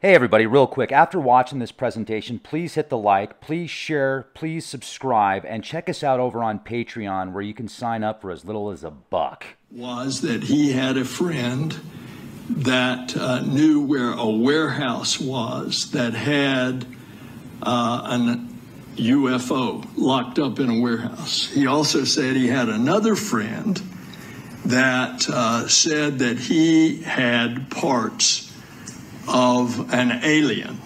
Hey everybody, real quick, after watching this presentation, please hit the like, please share, please subscribe, and check us out over on Patreon where you can sign up for as little as $1. Was that he had a friend that knew where a warehouse was that had an UFO locked up in a warehouse. He also said he had another friend that said that he had parts of an alien.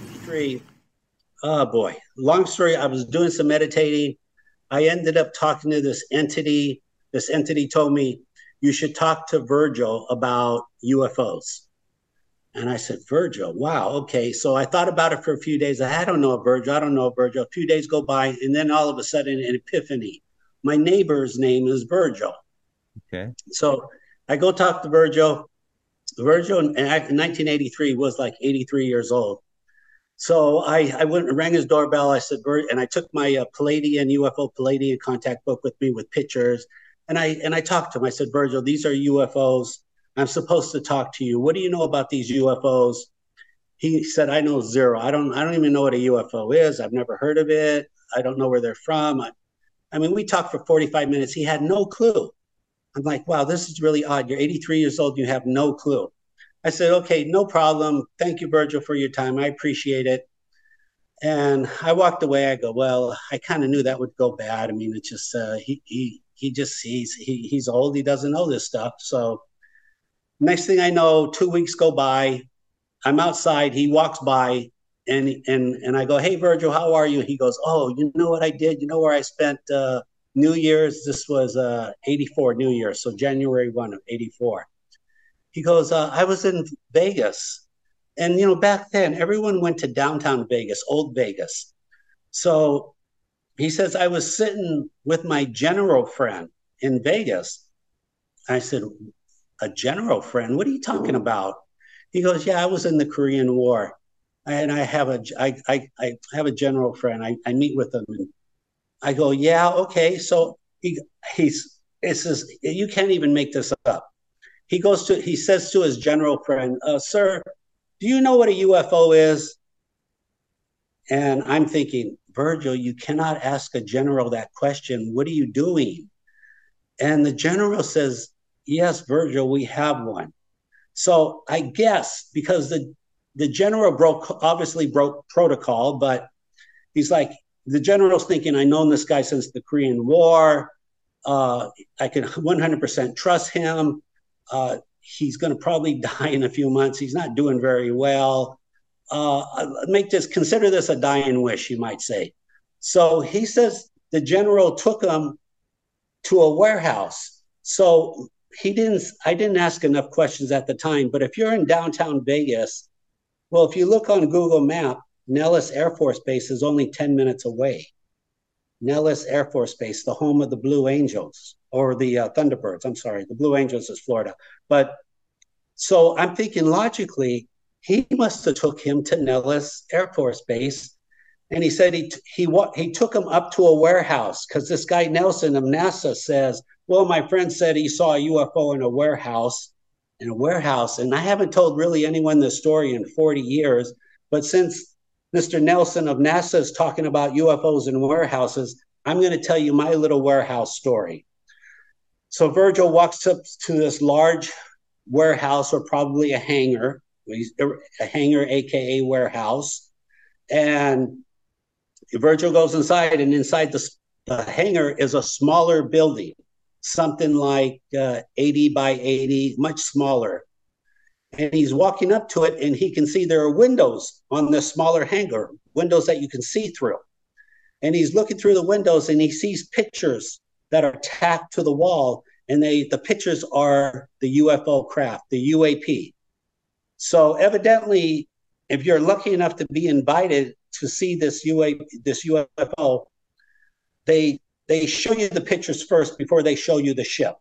Oh boy, long story. I was doing some meditating. I ended up talking to this entity. This entity told me, you should talk to Virgil about UFOs. And I said, Virgil, wow, okay. So I thought about it for a few days. I don't know Virgil. I don't know Virgil. A few days go by, and then all of a sudden, an epiphany. My neighbor's name is Virgil. Okay. So I go talk to Virgil. Virgil in 1983 was like 83 years old. So I went and rang his doorbell. I said, and I took my Palladian UFO Palladian contact book with me with pictures. And I talked to him. I said, Virgil, these are UFOs. I'm supposed to talk to you. What do you know about these UFOs? He said, I know zero. I don't even know what a UFO is. I've never heard of it. I don't know where they're from. I mean, we talked for 45 minutes. He had no clue. I'm like, wow, this is really odd. You're 83 years old. You have no clue. I said, okay, no problem. Thank you, Virgil, for your time. I appreciate it. And I walked away. I go, well, I kind of knew that would go bad. I mean, it's just he's old. He doesn't know this stuff. So next thing I know, 2 weeks go by. I'm outside. He walks by, and I go, hey, Virgil, how are you? He goes, oh, you know what I did? You know where I spent New Year's? This was 84 New Year's, so January 1 of 84. He goes, I was in Vegas. And, you know, back then, everyone went to downtown Vegas, old Vegas. So he says, I was sitting with my general friend in Vegas. I said, a general friend? What are you talking about? He goes, yeah, I was in the Korean War. And I have a general friend. I meet with him. And I go, yeah, okay. So he says, you can't even make this up. He says to his general friend, sir, do you know what a UFO is? And I'm thinking, Virgil, you cannot ask a general that question. What are you doing? And the general says, yes, Virgil, we have one. So I guess because the general obviously broke protocol, but he's like, the general's thinking, I've known this guy since the Korean War. I can 100% trust him. He's going to probably die in a few months. He's not doing very well. Consider this a dying wish, you might say. So he says the general took him to a warehouse. So I didn't ask enough questions at the time, but if you're in downtown Vegas, well, if you look on Google Map, Nellis Air Force Base is only 10 minutes away. Nellis Air Force Base, the home of the Blue Angels, or the Thunderbirds. I'm sorry, the Blue Angels is Florida. But so I'm thinking logically, he must have took him to Nellis Air Force Base. And he said he took him up to a warehouse because this guy Nelson of NASA says, well, my friend said he saw a UFO in a warehouse. And I haven't told really anyone this story in 40 years. But since Mr. Nelson of NASA is talking about UFOs in warehouses, I'm going to tell you my little warehouse story. So Virgil walks up to this large warehouse, or probably a hangar, aka warehouse. And Virgil goes inside, and inside the hangar is a smaller building, something like 80 by 80, much smaller. And he's walking up to it, and he can see there are windows on the smaller hangar, windows that you can see through. And he's looking through the windows, and he sees pictures that are tacked to the wall, and the pictures are the UFO craft, the UAP. So evidently, if you're lucky enough to be invited to see this UFO, they show you the pictures first before they show you the ship.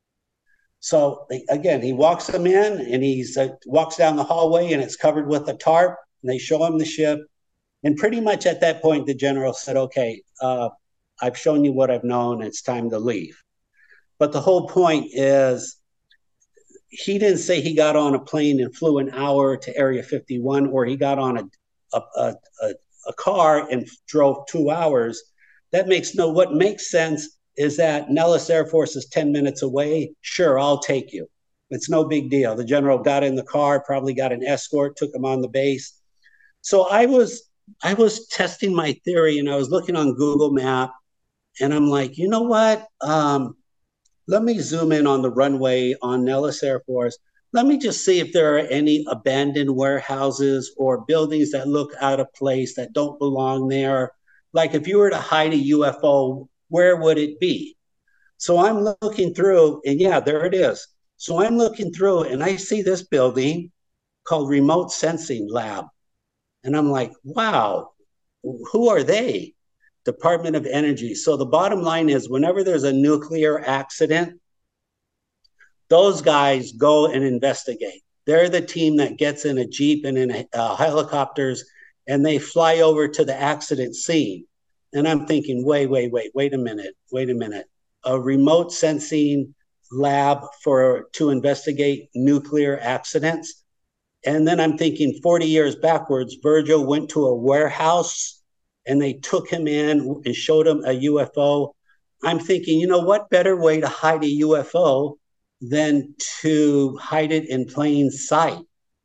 So again, he walks them in, and he walks down the hallway, and it's covered with a tarp, and they show him the ship. And pretty much at that point, the general said, okay, I've shown you what I've known. It's time to leave. But the whole point is he didn't say he got on a plane and flew an hour to Area 51, or he got on a car and drove 2 hours. What makes sense is that Nellis Air Force is 10 minutes away. Sure, I'll take you. It's no big deal. The general got in the car, probably got an escort, took him on the base. So I was testing my theory, and I was looking on Google Map, and I'm like, you know what? Let me zoom in on the runway on Nellis Air Force. Let me just see if there are any abandoned warehouses or buildings that look out of place, that don't belong there. Like if you were to hide a UFO, where would it be? So I'm looking through, and yeah, there it is. So I'm looking through, and I see this building called Remote Sensing Lab. And I'm like, wow, who are they? Department of Energy. So the bottom line is, whenever there's a nuclear accident, those guys go and investigate. They're the team that gets in a Jeep and in helicopters, and they fly over to the accident scene. And I'm thinking, wait a minute. A remote sensing lab to investigate nuclear accidents. And then I'm thinking 40 years backwards, Virgil went to a warehouse and they took him in and showed him a UFO. I'm thinking, you know, what better way to hide a UFO than to hide it in plain sight?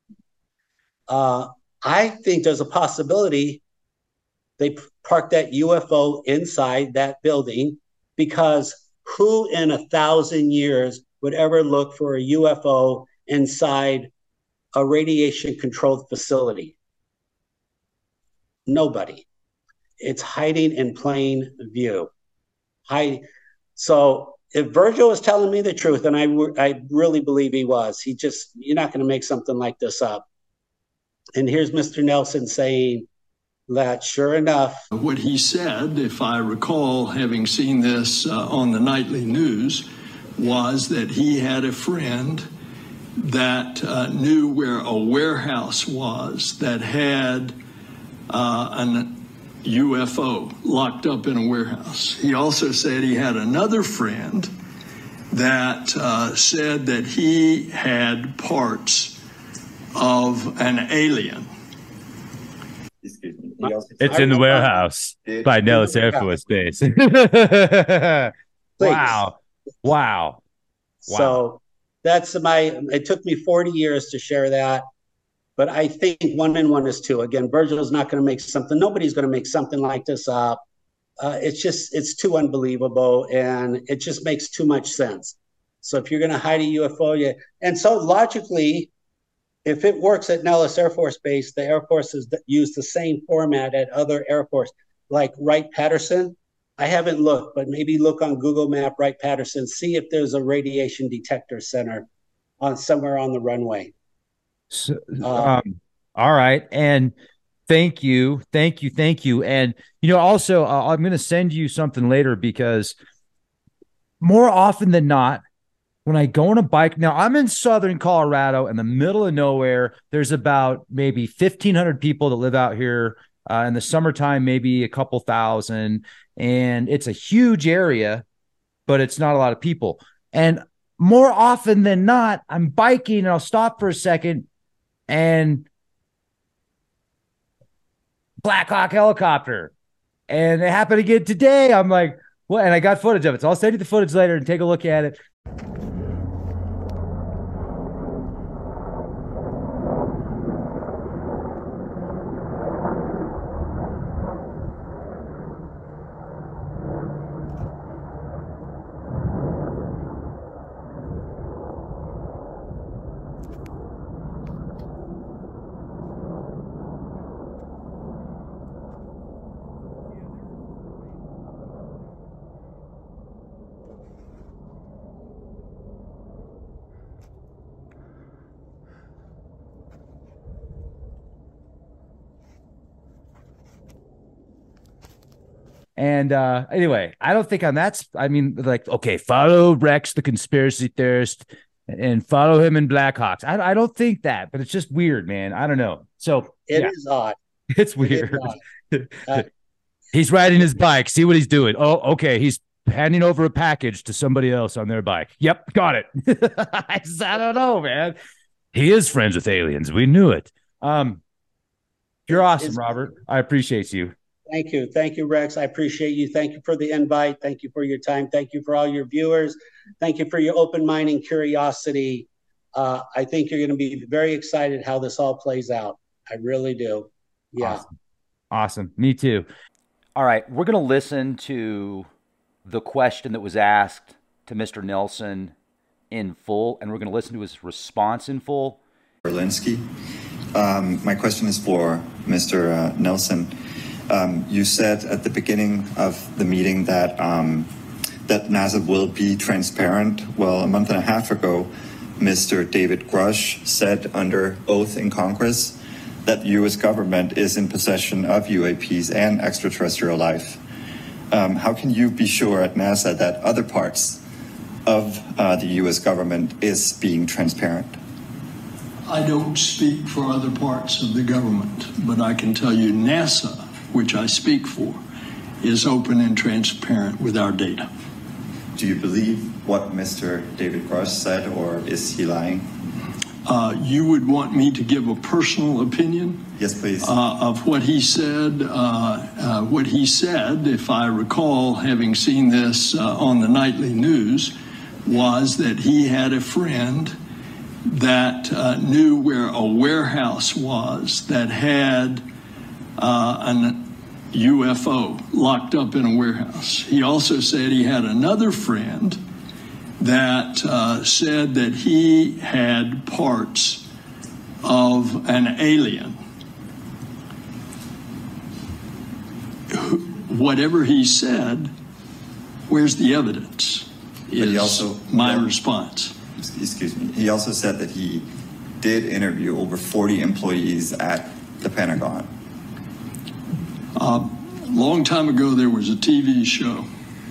I think there's a possibility they parked that UFO inside that building, because who in 1,000 years would ever look for a UFO inside a radiation controlled facility? Nobody. It's hiding in plain view. So if Virgil was telling me the truth, and I really believe he was, you're not going to make something like this up. And here's Mr. Nelson saying that, sure enough. What he said, if I recall having seen this on the nightly news, was that he had a friend that knew where a warehouse was that had an UFO locked up in a warehouse. He also said he had another friend that said that he had parts of an alien. It's in the warehouse by Nellis Air Force Base. Wow. So it took me 40 years to share that. But I think 1 and 1 is 2. Again, Virgil's not going to make something. Nobody's going to make something like this up. It's too unbelievable, and it just makes too much sense. So if you're going to hide a UFO, and so logically, if it works at Nellis Air Force Base, the Air Force has used the same format at other Air Force, like Wright-Patterson. I haven't looked, but maybe look on Google Map, Wright-Patterson, see if there's a radiation detector center somewhere on the runway. So, all right. And thank you. And, also, I'm going to send you something later, because more often than not, when I go on a bike, now I'm in Southern Colorado in the middle of nowhere. There's about maybe 1,500 people that live out here. In the summertime, maybe a couple thousand. And it's a huge area, but it's not a lot of people. And more often than not, I'm biking and I'll stop for a second, and Black Hawk helicopter. And it happened again today. I'm like, what? And I got footage of it. So I'll send you the footage later and take a look at it. And anyway, I don't think okay, follow Rex, the conspiracy theorist, and follow him in Blackhawks. I don't think that, but it's just weird, man. I don't know. So it is odd. It's weird. He's riding his bike. See what he's doing. Oh, okay. He's handing over a package to somebody else on their bike. Yep, got it. I don't know, man. He is friends with aliens. We knew it. You're awesome, Robert. I appreciate you. Thank you. Thank you, Rex. I appreciate you. Thank you for the invite. Thank you for your time. Thank you for all your viewers. Thank you for your open mind and curiosity. I think you're going to be very excited how this all plays out. I really do. Yeah. Awesome. Me too. All right. We're going to listen to the question that was asked to Mr. Nelson in full, and we're going to listen to his response in full. Berlinski. My question is for Mr. Nelson. You said at the beginning of the meeting that that NASA will be transparent. Well, a month and a half ago, Mr. David Grush said under oath in Congress that the U.S. government is in possession of UAPs and extraterrestrial life. How can you be sure at NASA that other parts of the U.S. government is being transparent? I don't speak for other parts of the government, but I can tell you NASA, which I speak for, is open and transparent with our data. Do you believe what Mr. David Grush said, or is he lying? You would want me to give a personal opinion? Yes, please. Of what he said. What he said, if I recall having seen this on the nightly news, was that he had a friend that knew where a warehouse was that had an UFO locked up in a warehouse. He also said he had another friend that said that he had parts of an alien. Whatever he said, where's the evidence? Is my response. Excuse me. He also said that he did interview over 40 employees at the Pentagon. A long time ago, there was a TV show,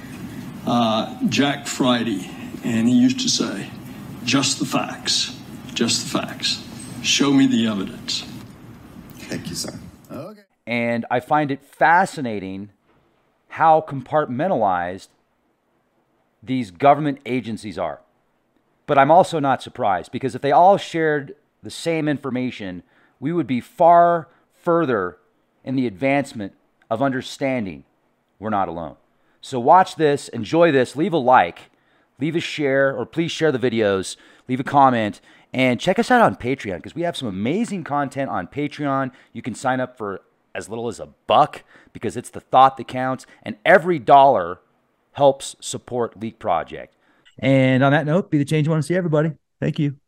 Jack Friday, and he used to say, just the facts, just the facts. Show me the evidence. Thank you, sir. Okay. And I find it fascinating how compartmentalized these government agencies are. But I'm also not surprised, because if they all shared the same information, we would be far further in the advancement of understanding we're not alone. So watch this, enjoy this, leave a like, leave a share, or please share the videos, leave a comment, and check us out on Patreon, because we have some amazing content on Patreon. You can sign up for as little as $1, because it's the thought that counts, and every dollar helps support Leak Project. And on that note, be the change you want to see, everybody. Thank you.